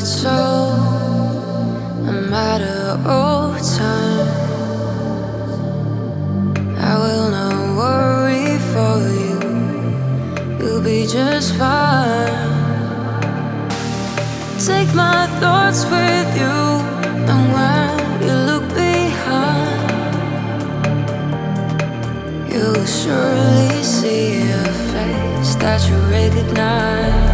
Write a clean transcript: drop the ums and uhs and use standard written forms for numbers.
it's all a matter of time. I will not worry for you, you'll be just fine. Take my thoughts with you, and when you look behind, you'll surely see a face that you recognize.